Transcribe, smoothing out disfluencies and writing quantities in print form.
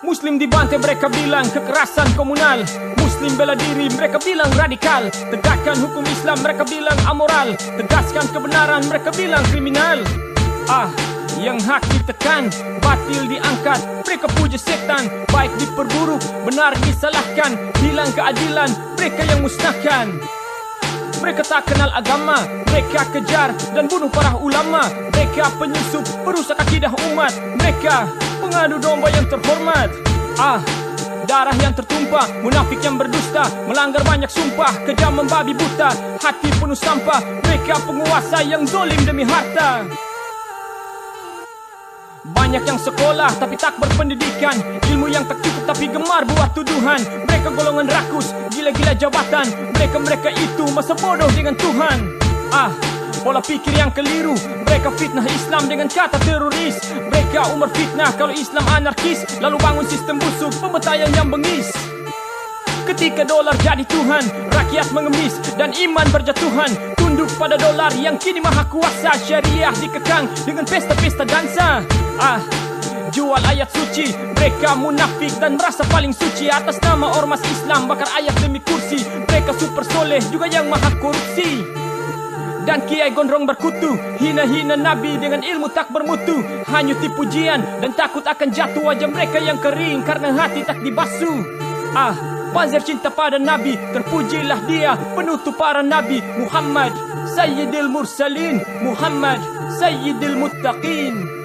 Muslim dibantai, mereka bilang kekerasan komunal. Muslim bela diri, mereka bilang radikal. Tegakkan hukum Islam, mereka bilang amoral. Tegaskan kebenaran, mereka bilang kriminal. Yang hak ditekan, batil diangkat, mereka puja setan. Baik diperburuk, benar disalahkan. Hilang keadilan, mereka yang musnahkan. Mereka tak kenal agama, mereka kejar dan bunuh para ulama. Mereka penyusup, perusak akidah umat. Mereka pengadu domba yang terhormat. Darah yang tertumpah, munafik yang berdusta, melanggar banyak sumpah, kejam membabi buta, hati penuh sampah. Mereka penguasa yang zalim demi harta. Banyak yang sekolah tapi tak berpendidikan, ilmu yang tak cukup tapi gemar buat tuduhan. Mereka golongan rakus, gila-gila jabatan. Mereka itu masa bodoh dengan Tuhan. Pola pikir yang keliru, mereka fitnah Islam dengan kata teroris. Mereka umar fitnah kalau Islam anarkis, lalu bangun sistem busuk, pembantaian yang bengis. Ketika dolar jadi Tuhan, rakyat mengemis dan iman berjatuhan. Tunduk pada dolar yang kini maha kuasa. Syariah dikekang dengan pesta-pesta dansa. Jual ayat suci, mereka munafik dan merasa paling suci. Atas nama ormas Islam bakar ayat demi kursi. Mereka super soleh juga yang maha korupsi. Dan kiai gondrong berkutu, hina-hina Nabi dengan ilmu tak bermutu. Hanyuti pujian dan takut akan jatuh wajah mereka yang kering karena hati tak dibasuh. Bazir cinta pada Nabi, terpujilah dia penutup para Nabi. Muhammad Sayyidil Mursalin, Muhammad Sayyidil Muttaqin.